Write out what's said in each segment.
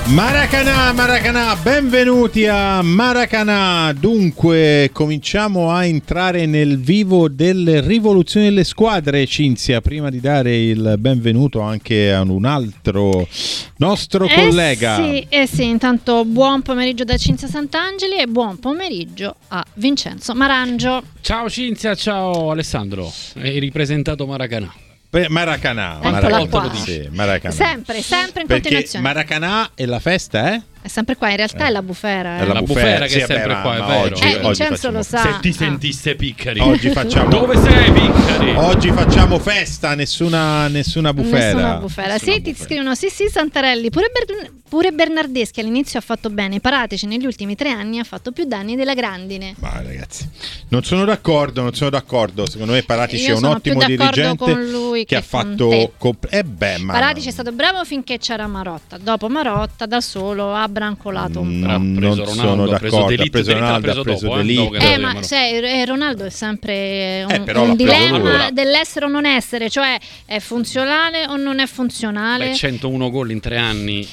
Maracanà, benvenuti a Maracanà. Dunque, cominciamo a entrare nel vivo delle rivoluzioni delle squadre, Cinzia, prima di dare il benvenuto anche a un altro nostro collega. Sì, intanto buon pomeriggio da Cinzia Sant'Angeli e buon pomeriggio a Vincenzo Marangio. Ciao Cinzia, ciao Alessandro, hai ripresentato Maracanà. Maracanà. Sì, Maracanà. Sempre in perché continuazione. Maracanà e la festa è sempre qua, in realtà è la bufera. È la bufera che è sempre qua, è vero. Vincenzo lo sa. Se ti sentisse Piccari. Oggi facciamo. Dove sei, Piccari? Oggi facciamo festa, nessuna bufera. Sì, ti scrivono sì Santarelli. Pure Bernardeschi all'inizio ha fatto bene. Paratici negli ultimi 3 anni ha fatto più danni della Grandine. Ma ragazzi, non sono d'accordo. Secondo me Paratici è un ottimo dirigente con lui che ha fatto. Paratici è stato bravo finché c'era Marotta. Dopo Marotta da solo ha brancolato un po'. Non sono d'accordo. Ha preso Ronaldo, ha preso De Ligt. Ma Ronaldo è sempre un dilemma dell'essere o non essere, cioè è funzionale o non è funzionale. 101 gol in 3 anni.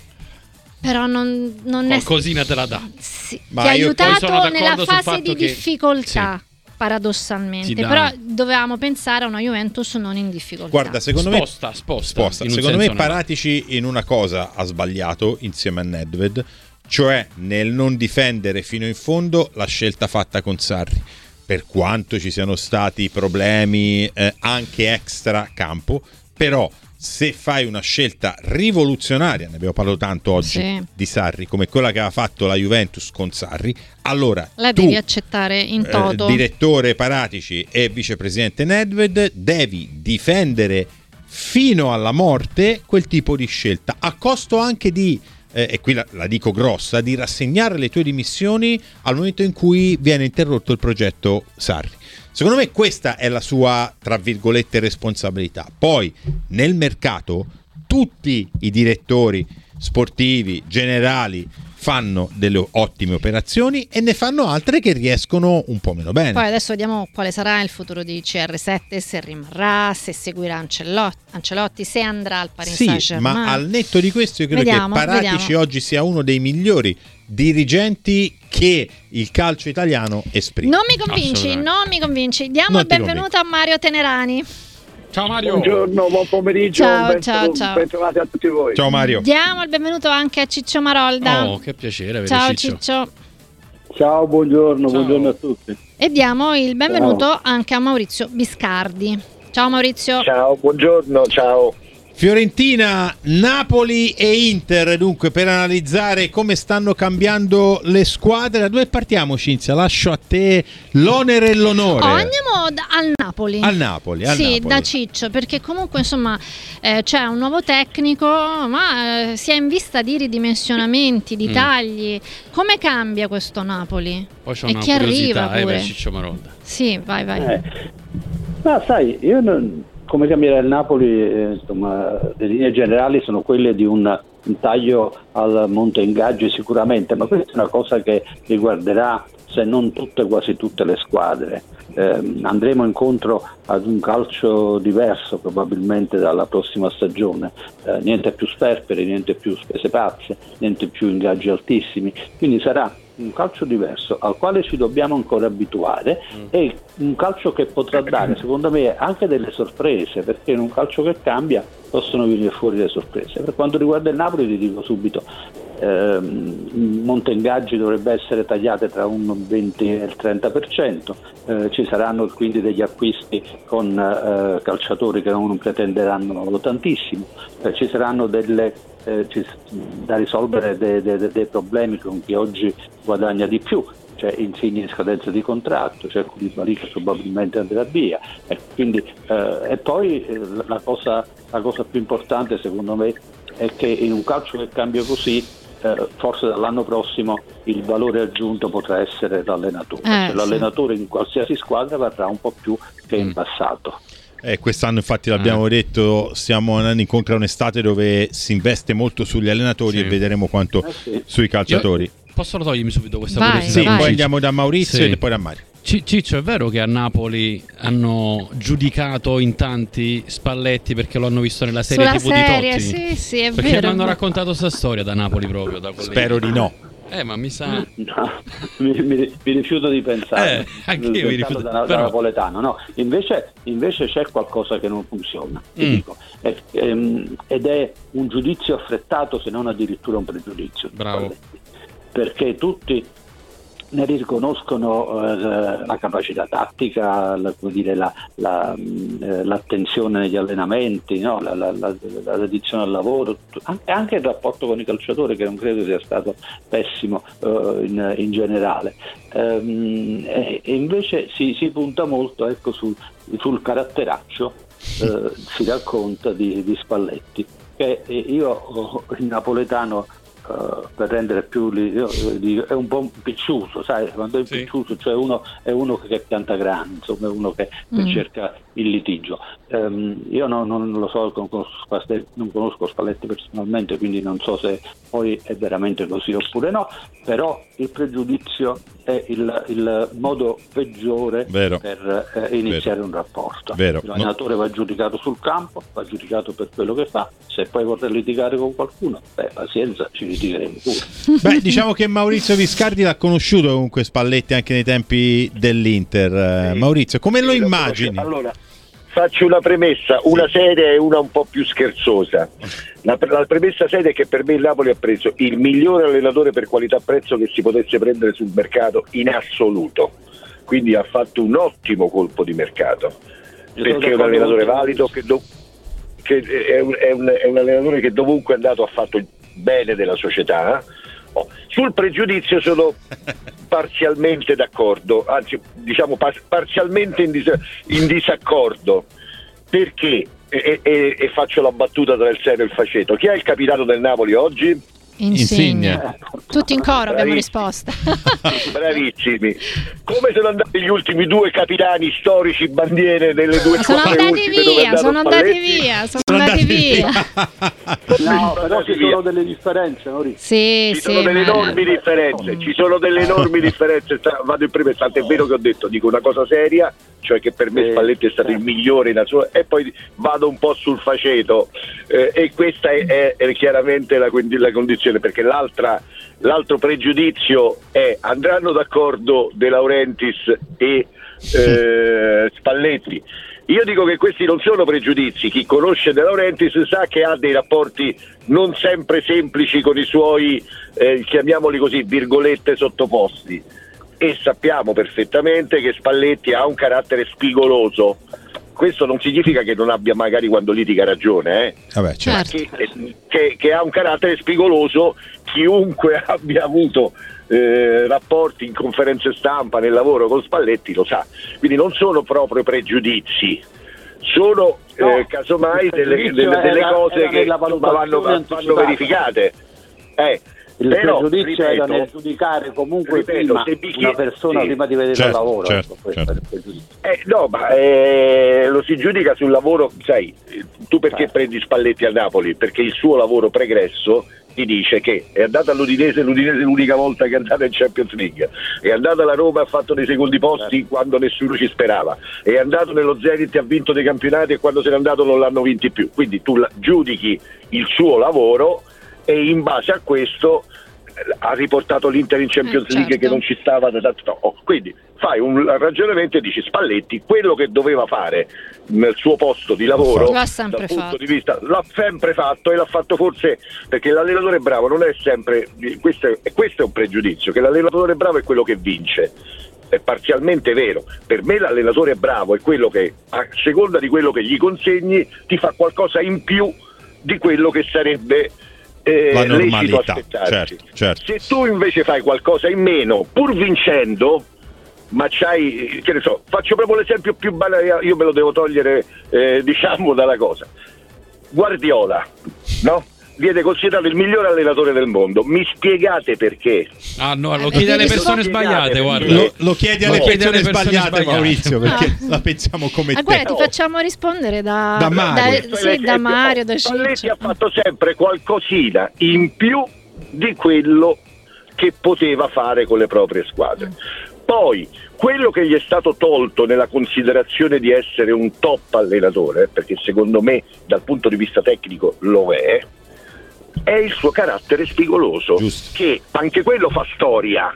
Però non qualcosina te la dà. Sì, ti ha aiutato nella fase di difficoltà. Sì. Paradossalmente, però dovevamo pensare a una Juventus non in difficoltà. Guarda, secondo me sposta. Secondo me Paratici in una cosa ha sbagliato insieme a Nedved, cioè nel non difendere fino in fondo la scelta fatta con Sarri. Per quanto ci siano stati problemi anche extra campo, però se fai una scelta rivoluzionaria, ne abbiamo parlato tanto oggi di Sarri, come quella che aveva fatto la Juventus con Sarri, allora la devi accettare in toto. Direttore Paratici e vicepresidente Nedved, devi difendere fino alla morte quel tipo di scelta, a costo anche di e qui la dico grossa, di rassegnare le tue dimissioni al momento in cui viene interrotto il progetto Sarri. Secondo me questa è la sua, tra virgolette, responsabilità. Poi nel mercato tutti i direttori sportivi, generali fanno delle ottime operazioni e ne fanno altre che riescono un po' meno bene. Poi adesso vediamo quale sarà il futuro di CR7, se rimarrà, se seguirà Ancelotti, se andrà al Paris Saint-Germain. Ma al netto di questo io credo che Paratici oggi sia uno dei migliori dirigenti che il calcio italiano esprime. Non mi convinci. Diamo il benvenuto a Mario Tenerani. Ciao Mario. Buongiorno, buon pomeriggio. Ciao. Bentrovati a tutti voi. Ciao Mario. Diamo il benvenuto anche a Ciccio Marolda. Oh, che piacere avere Ciao Ciccio. Ciao, buongiorno a tutti. E diamo il benvenuto anche a Maurizio Biscardi. Ciao Maurizio. Ciao, buongiorno, ciao. Fiorentina, Napoli e Inter, dunque, per analizzare come stanno cambiando le squadre. Da dove partiamo, Cinzia? Lascio a te l'onere e l'onore. Andiamo al Napoli. Al Napoli. Da Ciccio, perché comunque insomma c'è un nuovo tecnico, ma si è in vista di ridimensionamenti, di tagli. Come cambia questo Napoli? Poi c'è e una chi arriva pure pure? Ciccio Marolda. Sì, vai. Ma sai, io non... Come cambierà il Napoli, insomma, le linee generali sono quelle di un taglio al monte ingaggi sicuramente, ma questa è una cosa che riguarderà, se non tutte, quasi tutte le squadre. Andremo incontro ad un calcio diverso probabilmente dalla prossima stagione, niente più sperperi, niente più spese pazze, niente più ingaggi altissimi, quindi sarà un calcio diverso al quale ci dobbiamo ancora abituare e un calcio che potrà dare secondo me anche delle sorprese, perché in un calcio che cambia possono venire fuori le sorprese. Per quanto riguarda il Napoli ti dico subito, monte ingaggi dovrebbe essere tagliate tra un 20 e il 30%, ci saranno quindi degli acquisti con calciatori che non pretenderanno tantissimo, ci saranno da risolvere dei problemi con chi oggi guadagna di più, cioè Insigne in scadenza di contratto, c'è Koulibaly che probabilmente andrà via, quindi, e poi la cosa più importante secondo me è che in un calcio che cambia così, forse dall'anno prossimo il valore aggiunto potrà essere l'allenatore, cioè l'allenatore in qualsiasi squadra varrà un po' più che in passato. Quest'anno infatti l'abbiamo detto, stiamo andando incontro a un'estate dove si investe molto sugli allenatori e vedremo quanto sui calciatori. Posso togliermi subito questa vai, curiosità? Poi andiamo da Maurizio e poi da Mario. Ciccio, è vero che a Napoli hanno giudicato in tanti Spalletti perché lo hanno visto nella serie Sulla TV serie, di Totti? sì, è perché vero. mi hanno raccontato sta storia da Napoli proprio. Da Spero di no. Ma mi sa... No, mi rifiuto di pensare. Anche io mi rifiuto. Da napoletano. No, invece c'è qualcosa che non funziona, ti dico. Ed è un giudizio affrettato, se non addirittura un pregiudizio. Bravo. Perché tutti ne riconoscono la capacità tattica, l'attenzione negli allenamenti, no? la dedizione al lavoro, anche il rapporto con i calciatori, che non credo sia stato pessimo in generale. E invece si punta molto, ecco, sul caratteraccio, si racconta di Spalletti, che io il napoletano, per rendere più è un po' picciuso, sai, quando è picciuso, cioè è uno che pianta grani, insomma, è uno che cerca il litigio. Io non lo so, non conosco Spalletti personalmente, quindi non so se poi è veramente così oppure no, però il pregiudizio è il modo peggiore per iniziare un rapporto. L'allenatore va giudicato sul campo, va giudicato per quello che fa. Se poi vorrà litigare con qualcuno, pazienza, ci litigheremo pure. Diciamo che Maurizio Viscardi l'ha conosciuto comunque Spalletti anche nei tempi dell'Inter. Maurizio, come lo immagini? Allora, faccio una premessa, una seria e una un po' più scherzosa. La premessa seria è che per me il Napoli ha preso il migliore allenatore per qualità-prezzo che si potesse prendere sul mercato in assoluto, quindi ha fatto un ottimo colpo di mercato, perché è un allenatore valido, che è un allenatore che dovunque è andato ha fatto il bene della società. Sul pregiudizio sono parzialmente d'accordo, anzi diciamo parzialmente in disaccordo, perché e faccio la battuta tra il serio e il faceto. Chi è il capitano del Napoli oggi? Insigne. Tutti in coro abbiamo risposto. Bravissimi. Come sono andati gli ultimi due capitani storici bandiere delle due squadre ultime? Sono andati via. No, però ci sono delle differenze, Maurizio. Ci sono delle enormi differenze. Vado in prima istanza, è vero che dico una cosa seria, cioè che per me Spalletti è stato il migliore in assoluto, e poi vado un po' sul faceto, e questa è chiaramente la condizione, perché l'altro pregiudizio è: andranno d'accordo De Laurentiis e Spalletti? Io dico che questi non sono pregiudizi. Chi conosce De Laurentiis sa che ha dei rapporti non sempre semplici con i suoi, chiamiamoli così, virgolette, sottoposti, e sappiamo perfettamente che Spalletti ha un carattere spigoloso. Questo non significa che non abbia magari quando litiga ragione, Vabbè, certo. Che ha un carattere spigoloso. Chiunque abbia avuto rapporti in conferenze stampa, nel lavoro con Spalletti, lo sa. Quindi non sono proprio pregiudizi, sono casomai delle cose che vanno verificate. Il pregiudizio era nel giudicare comunque prima una persona prima di vedere il lavoro. Certo. No, ma lo si giudica sul lavoro, sai, tu perché prendi Spalletti al Napoli? Perché il suo lavoro pregresso ti dice che è andata all'Udinese l'unica volta che è andata in Champions League, è andata alla Roma, ha fatto dei secondi posti quando nessuno ci sperava, è andato nello Zenit e ha vinto dei campionati, e quando se n'è andato non l'hanno vinti più. Quindi tu giudichi il suo lavoro, e in base a questo ha riportato l'Inter in Champions League, che non ci stava da tanto. Quindi fai un ragionamento e dici: Spalletti quello che doveva fare nel suo posto di lavoro dal punto di vista l'ha sempre fatto, e l'ha fatto forse perché l'allenatore bravo non è sempre questo è un pregiudizio, che l'allenatore bravo è quello che vince. È parzialmente vero. Per me l'allenatore bravo è quello che, a seconda di quello che gli consegni, ti fa qualcosa in più di quello che sarebbe la lecito normalità. aspettarsi. Certo. Se tu invece fai qualcosa in meno pur vincendo, ma c'hai, che ne so, faccio proprio l'esempio più banale, io me lo devo togliere diciamo dalla cosa. Guardiola, no? Viene considerato il migliore allenatore del mondo. Mi spiegate perché? No, lo chiedi alle persone sbagliate, guarda. Lo chiedi alle persone sbagliate, Maurizio, perché la pensiamo come te. Guarda, ti facciamo rispondere da Mario. Da Mario, da Spalletti ha fatto sempre qualcosina in più di quello che poteva fare con le proprie squadre. Poi quello che gli è stato tolto nella considerazione di essere un top allenatore, perché secondo me dal punto di vista tecnico lo è il suo carattere spigoloso. Giusto. Che anche quello fa storia.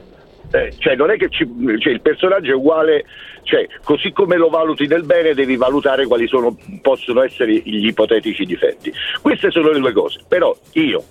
Cioè non è che il personaggio è uguale, cioè così come lo valuti nel bene devi valutare quali possono essere gli ipotetici difetti. Queste sono le due cose. Però io,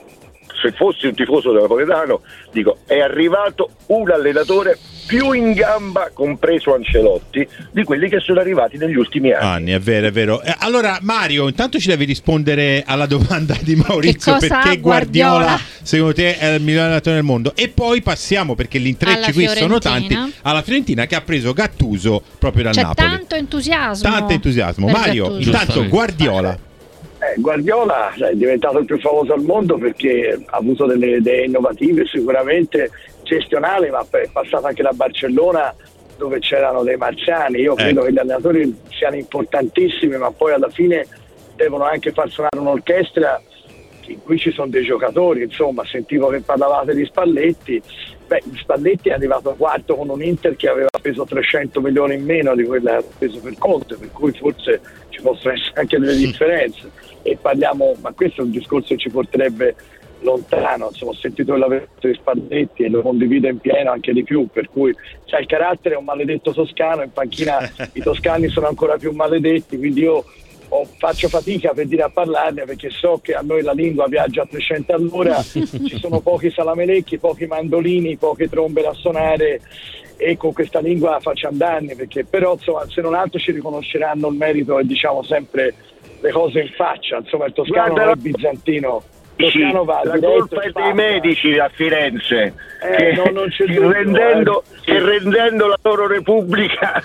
se fossi un tifoso del Napoletano, dico è arrivato un allenatore più in gamba, compreso Ancelotti, di quelli che sono arrivati negli ultimi anni. È vero, è vero. Allora Mario, intanto ci devi rispondere alla domanda di Maurizio, perché Guardiola secondo te è il miglior allenatore del mondo, e poi passiamo, perché gli intrecci qui sono tanti, alla Fiorentina, che ha preso Gattuso proprio dal Napoli. C'è tanto entusiasmo Mario, Gattuso. intanto Guardiola Guardiola è diventato il più famoso al mondo perché ha avuto delle idee innovative, sicuramente gestionali, ma è passato anche da Barcellona dove c'erano dei marziani. Io credo che gli allenatori siano importantissimi, ma poi alla fine devono anche far suonare un'orchestra in cui ci sono dei giocatori. Insomma, sentivo che parlavate di Spalletti. Spalletti è arrivato quarto con un Inter che aveva preso 300 milioni in meno di quella che aveva preso per Conte, per cui forse ci possono essere anche delle differenze. E parliamo, ma questo è un discorso che ci porterebbe lontano. Insomma, ho sentito l'avverto di Spalletti e lo condivido in pieno, anche di più, per cui c'ha il carattere, è un maledetto toscano, in panchina i toscani sono ancora più maledetti, quindi io faccio fatica per dire a parlarne, perché so che a noi la lingua viaggia a 300 all'ora, ci sono pochi salamelecchi, pochi mandolini, poche trombe da suonare, e con questa lingua facciamo danni, perché però insomma, se non altro ci riconosceranno il merito e diciamo sempre le cose in faccia. Insomma, il toscano non è bizantino. La colpa è dei medici a Firenze non c'è dubbio, che rendendo la loro repubblica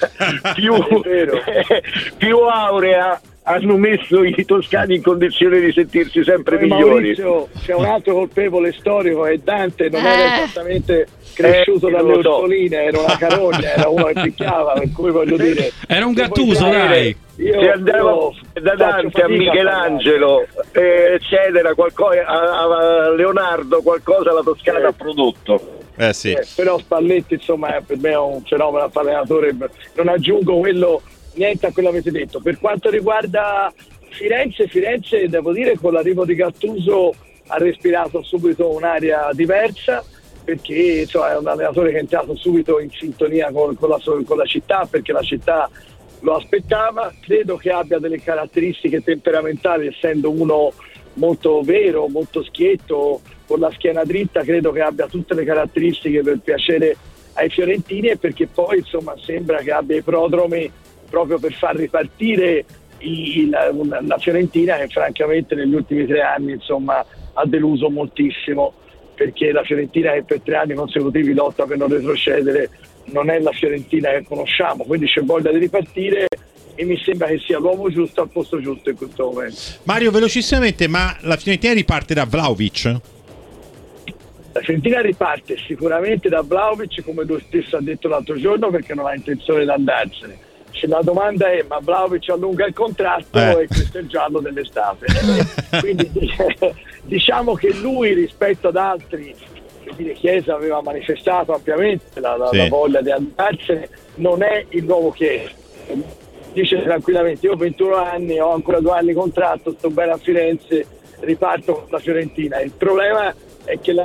più aurea hanno messo i toscani in condizione di sentirsi sempre migliori. Maurizio, c'è un altro colpevole storico, è Dante, non era esattamente cresciuto dalle orsoline, era una carogna, era uno che picchiava, per cui voglio dire, era un Gattuso, dai. Se andavo da Dante a Michelangelo cedere qualcosa a Leonardo, qualcosa la Toscana ha prodotto. Sì. Però Spalletti insomma per me è un fenomeno allenatore. Non aggiungo niente a quello che avete detto. Per quanto riguarda Firenze devo dire con l'arrivo di Gattuso ha respirato subito un'aria diversa, perché insomma, è un allenatore che è entrato subito in sintonia con la città, perché la città lo aspettava. Credo che abbia delle caratteristiche temperamentali, essendo uno molto vero, molto schietto, con la schiena dritta, credo che abbia tutte le caratteristiche per piacere ai fiorentini, e perché poi insomma sembra che abbia i prodromi proprio per far ripartire la Fiorentina, che francamente negli ultimi 3 anni insomma ha deluso moltissimo, perché la Fiorentina che per 3 anni consecutivi lotta per non retrocedere non è la Fiorentina che conosciamo, quindi c'è voglia di ripartire e mi sembra che sia l'uomo giusto al posto giusto in questo momento. Mario, velocissimamente, ma la Fiorentina riparte da Vlahovic? La Fiorentina riparte sicuramente da Vlahovic, come lui stesso ha detto l'altro giorno, perché non ha intenzione di andarsene. La domanda è: ma Vlahovic allunga il contratto e questo è il giallo dell'estate. Quindi diciamo che lui, rispetto ad altri, Chiesa aveva manifestato ampiamente la voglia di andarsene, non è il nuovo Chiesa. Dice tranquillamente: io ho 21 anni, ho ancora 2 anni di contratto, sto bene a Firenze, riparto con la Fiorentina. Il problema è che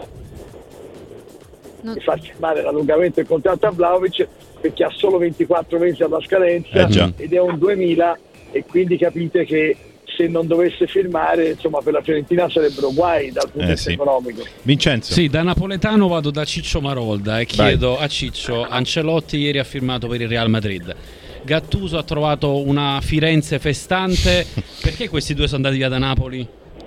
fa firmare l'allungamento del contratto a Vlahovic, perché ha solo 24 mesi alla scadenza ed è un 2000, e quindi capite che se non dovesse firmare, insomma, per la Fiorentina sarebbero guai dal punto di vista economico. Vincenzo? Sì, da napoletano vado da Ciccio Marolda e chiedo a Ciccio: Ancelotti ieri ha firmato per il Real Madrid, Gattuso ha trovato una Firenze festante, perché questi due sono andati via da Napoli?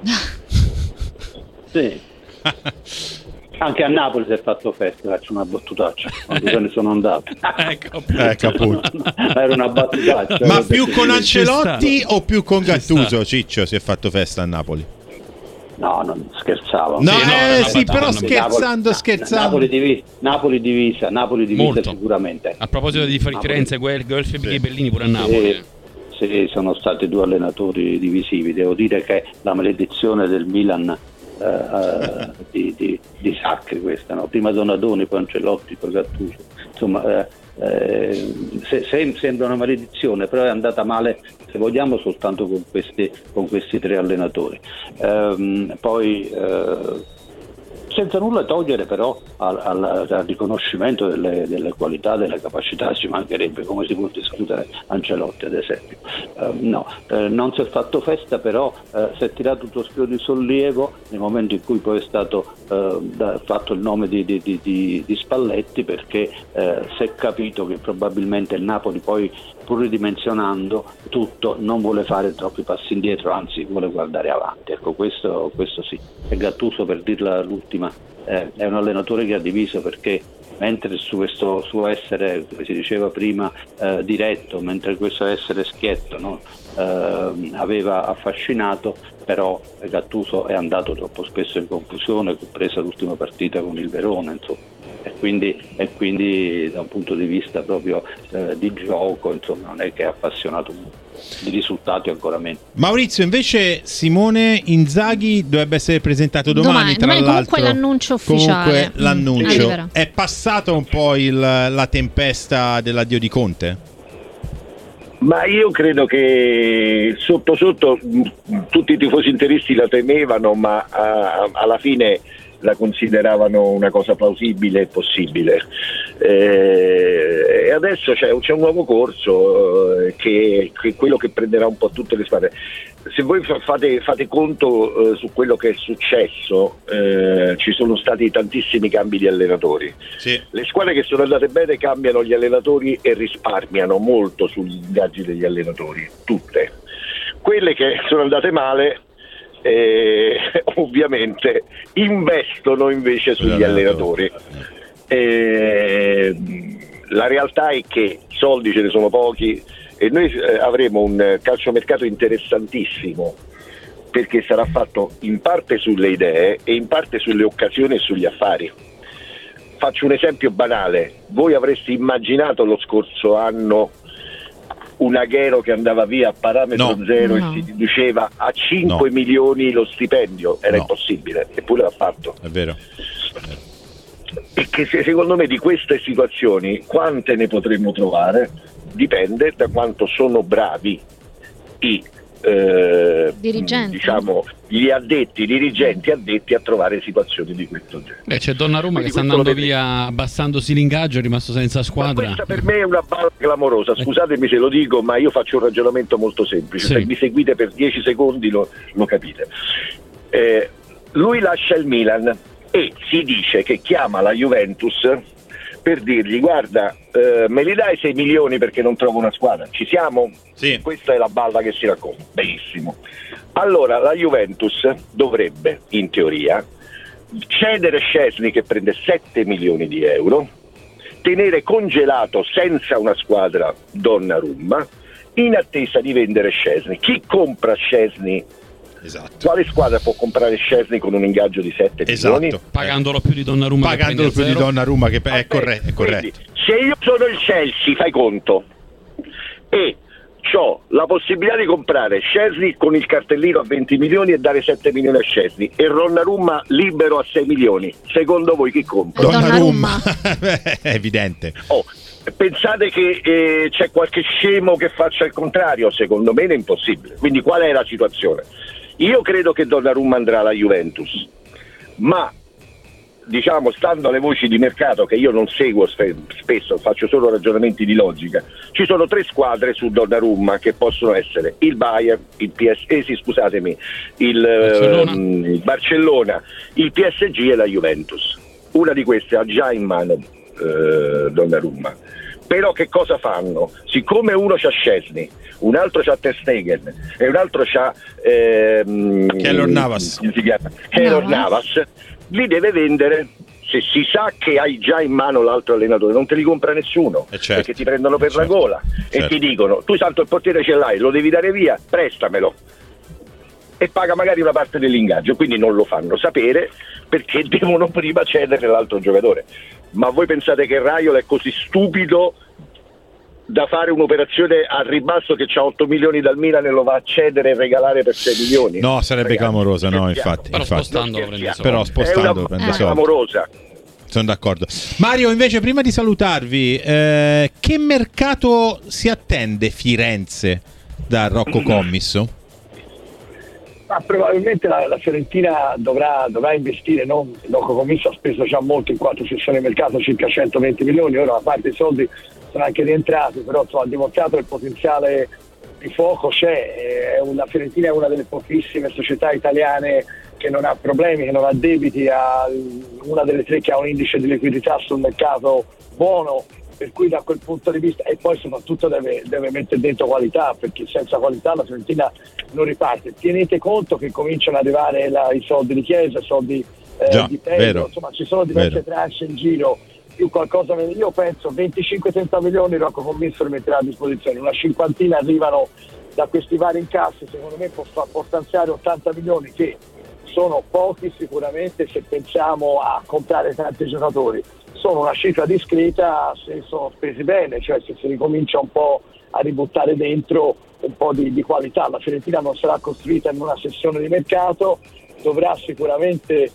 Sì. Anche a Napoli si è fatto festa, faccio una battutaccia quando se ne sono andato. Ecco appunto. Era una battutaccia. Ma più con Ancelotti o più con Gattuso, Ciccio, si è fatto festa a Napoli? No, non scherzavo. No, sì, però scherzando. Napoli divisa molto. Sicuramente. A proposito di Firenze, Guelfi e Bellini pure a Napoli. Sì, sono stati 2 allenatori divisivi. Devo dire che la maledizione del Milan di Sacchi questa, no? Prima Donadoni, poi Ancelotti, poi Gattuso, insomma sembra una maledizione, però è andata male, se vogliamo, soltanto con questi 3 allenatori. Poi senza nulla togliere però al riconoscimento delle qualità, delle capacità, ci mancherebbe, come si può discutere Ancelotti ad esempio. Non si è fatto festa, però si è tirato tutto spiro di sollievo nel momento in cui poi è stato fatto il nome di Spalletti, perché si è capito che probabilmente il Napoli, poi pur ridimensionando tutto, non vuole fare troppi passi indietro, anzi vuole guardare avanti. Ecco, questo sì. E Gattuso, per dirla l'ultima, è un allenatore che ha diviso, perché mentre su questo suo essere, come si diceva prima, diretto, mentre questo essere schietto, no, aveva affascinato, però Gattuso è andato troppo spesso in confusione, compresa l'ultima partita con il Verona, insomma. E quindi da un punto di vista proprio di gioco, insomma, non è che è appassionato di risultati ancora meno. Maurizio, invece Simone Inzaghi dovrebbe essere presentato domani tra l'altro. Comunque l'annuncio ufficiale. Comunque l'annuncio. È passata un po' la tempesta dell'addio di Conte? Ma io credo che sotto tutti i tifosi interisti la temevano, ma alla fine la consideravano una cosa plausibile e possibile. E adesso c'è un nuovo corso che è quello che prenderà un po' tutte le squadre. Se voi fate conto su quello che è successo, ci sono stati tantissimi cambi di allenatori. Sì. Le squadre che sono andate bene cambiano gli allenatori e risparmiano molto sugli ingaggi degli allenatori, tutte. Quelle che sono andate male ovviamente investono invece sugli allenatori. La realtà è che soldi ce ne sono pochi e noi avremo un calciomercato interessantissimo, perché sarà fatto in parte sulle idee e in parte sulle occasioni e sugli affari. Faccio un esempio banale: voi avreste immaginato lo scorso anno un Aguero che andava via a parametro zero e si riduceva a 5 milioni lo stipendio? Era impossibile, eppure l'ha fatto. È vero. E che secondo me di queste situazioni quante ne potremmo trovare dipende da quanto sono bravi i dirigenti, diciamo gli dirigenti addetti a trovare situazioni di questo genere. C'è Donnarumma che sta andando via abbassandosi l'ingaggio, è rimasto senza squadra. Ma questa per me è una balla clamorosa, scusatemi se lo dico, ma io faccio un ragionamento molto semplice. Se mi seguite per 10 secondi lo capite. Lui lascia il Milan e si dice che chiama la Juventus per dirgli: guarda, me li dai 6 milioni perché non trovo una squadra? Ci siamo? Sì. Questa è la balla che si racconta. Benissimo. Allora la Juventus dovrebbe, in teoria, cedere Szczesny, che prende 7 milioni di euro, tenere congelato senza una squadra Donnarumma, in attesa di vendere Szczesny. Chi compra Szczesny? Esatto. Quale squadra può comprare Szczesny con un ingaggio di 7 milioni? Pagandolo più di Donnarumma. Pagandolo più di Donnarumma, che è corretto. Quindi, se io sono il Chelsea, fai conto, e ho la possibilità di comprare Szczesny con il cartellino a 20 milioni e dare 7 milioni a Szczesny, e Donnarumma libero a 6 milioni, secondo voi chi compra? Donnarumma. È evidente. Pensate che c'è qualche scemo che faccia il contrario? Secondo me è impossibile. Quindi qual è la situazione? Io credo che Donnarumma andrà alla Juventus, ma diciamo, stando alle voci di mercato che io non seguo spesso, faccio solo ragionamenti di logica, ci sono 3 squadre su Donnarumma che possono essere il Bayern, il Barcellona, il PSG e la Juventus. Una di queste ha già in mano Donnarumma. Però che cosa fanno? Siccome uno c'ha Szczesny, un altro c'ha Ter Stegen e un altro c'ha Keylor Navas, li deve vendere. Se si sa che hai già in mano l'altro allenatore, non te li compra nessuno, certo, perché ti prendono per la gola, certo, e ti dicono: tu tanto il portiere ce l'hai, lo devi dare via, prestamelo, e paga magari una parte dell'ingaggio. Quindi non lo fanno sapere, perché devono prima cedere l'altro giocatore. Ma voi pensate che Raiola è così stupido da fare un'operazione al ribasso, che c'ha 8 milioni dal Milan e lo va a cedere e regalare per 6 milioni? No, sarebbe clamorosa, no, infatti. Però spostandolo prende soldi. Però spostandolo è prende una soldi. clamorosa. Sono d'accordo. Mario, invece, prima di salutarvi, che mercato si attende Firenze da Rocco Commisso? Ma probabilmente la Fiorentina dovrà investire. Rocco Commisso ha speso già molto in 4 sessioni di mercato, circa 120 milioni. Ora, a parte i soldi, sono anche rientrati, però ha dimostrato il potenziale di fuoco c'è. La Fiorentina è una delle pochissime società italiane che non ha problemi, che non ha debiti, una delle 3 che ha un indice di liquidità sul mercato buono, per cui da quel punto di vista, e poi soprattutto deve mettere dentro qualità, perché senza qualità la Fiorentina non riparte. Tenete conto che cominciano ad arrivare i soldi di Chiesa, i soldi di Pedro, insomma ci sono diverse tranche in giro, più qualcosa. Io penso 25-30 milioni Rocco Commisso li metterà a disposizione, una cinquantina arrivano da questi vari incassi, secondo me può stanziare 80 milioni, che sono pochi sicuramente se pensiamo a comprare tanti giocatori. Sono una cifra discreta se sono spesi bene, cioè se si ricomincia un po' a ributtare dentro un po' di qualità. La Fiorentina non sarà costruita in una sessione di mercato, dovrà sicuramente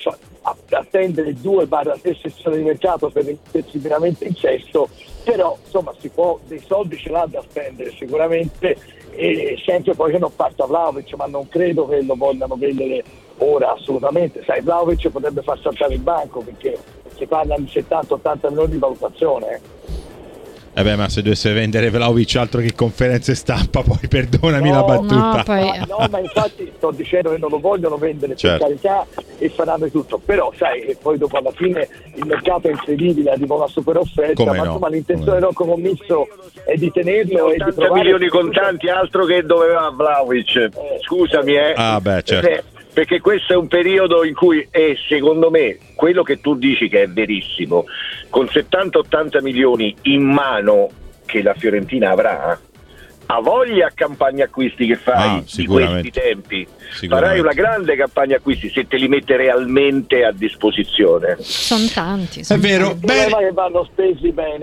attendere 2-3 sessioni di mercato per mettersi veramente in sesto, però insomma dei soldi ce l'ha da spendere sicuramente, e sempre poi che non parta Vlahovic, ma non credo che lo vogliano vendere ora assolutamente. Sai, Vlahovic potrebbe far saltare il banco, perché si parla di 70-80 milioni di valutazione. Ma se dovesse vendere Vlahovic, altro che conferenze stampa, poi perdonami la battuta. No, ma infatti sto dicendo che non lo vogliono vendere, certo, per carità, e faranno di tutto, però sai che poi dopo alla fine il mercato è incredibile, arriva una super offerta, ma insomma l'intenzione di Rocco Commisso è di tenerlo e di 80 milioni contanti, altro che doveva Vlahovic, scusami certo. Perché questo è un periodo in cui secondo me quello che tu dici, che è verissimo, con 70-80 milioni in mano che la Fiorentina avrà, ha voglia a campagna acquisti che fai di questi tempi, farai una grande campagna acquisti se te li mette realmente a disposizione. Sono tanti. È vero, che vanno spesi bene,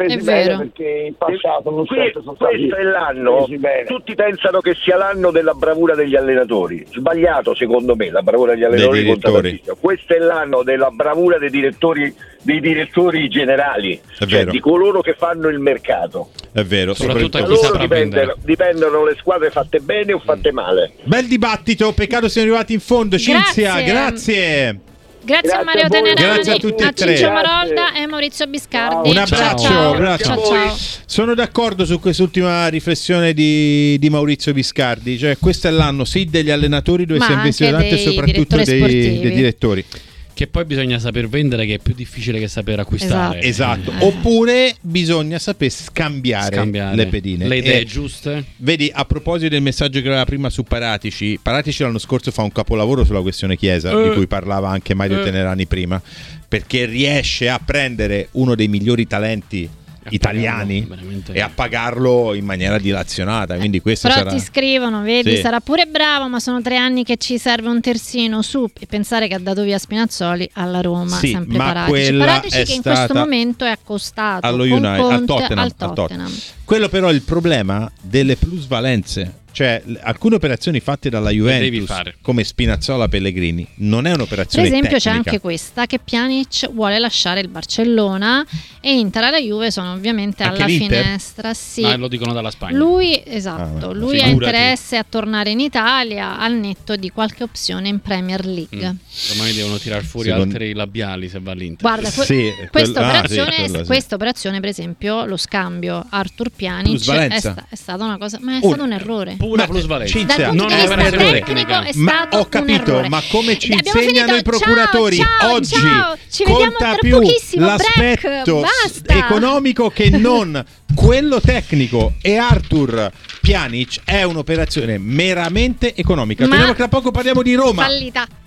perché in passato non sempre sono stati. Questo è l'anno, tutti pensano che sia l'anno della bravura degli allenatori, sbagliato secondo me, la bravura degli allenatori conta tantissimo. Questo è l'anno della bravura dei direttori generali, cioè di coloro che fanno il mercato. È vero, soprattutto da loro dipendono le squadre fatte bene o fatte male. Bel dibattito, peccato siamo arrivati in fondo. Cinzia, grazie a Mario Tenerani, grazie a tutti e tre, Ciccio Marolda e Maurizio Biscardi. Un abbraccio, ciao. Sono d'accordo su quest'ultima riflessione di Maurizio Biscardi, cioè questo è l'anno degli allenatori dove si è investito tanto, e soprattutto dei direttori. Che poi bisogna saper vendere, che è più difficile che saper acquistare. Esatto. Oppure bisogna saper scambiare le pedine, le idee giuste. Vedi, a proposito del messaggio che aveva prima su Paratici l'anno scorso fa un capolavoro sulla questione Chiesa, di cui parlava anche Mario Tenerani prima, perché riesce a prendere uno dei migliori talenti italiani e a pagarlo in maniera dilazionata, quindi questo però sarà... ti scrivono, vedi, sarà pure bravo, ma sono 3 anni che ci serve un terzino su, e pensare che ha dato via Spinazzoli alla Roma, sempre Paratici che in questo momento è accostato allo United, al Tottenham. Quello però è il problema delle plusvalenze, cioè alcune operazioni fatte dalla Juventus come Spinazzola Pellegrini non è un'operazione per esempio tecnica. C'è anche questa, che Pjanic vuole lasciare il Barcellona e Inter e la Juve sono ovviamente anche alla l'Inter? Finestra, lo dicono dalla Spagna. Lui ha interesse a tornare in Italia al netto di qualche opzione in Premier League. Domani devono tirar fuori altri labiali se va all'Inter. Guarda, questa operazione per esempio, lo scambio Arthur Pjanic è stata una cosa, ma è stato un errore. Pura plusvalenza. Dal punto di vista tecnico è stato ho capito, un errore. Ma come ci Abbiamo insegnano finito. i procuratori oggi Ci vediamo conta tra più pochissimo. l'aspetto Basta. economico che non quello tecnico, e Arthur Pjanic è un'operazione meramente economica. Torniamo tra poco, parliamo di Roma. Fallita.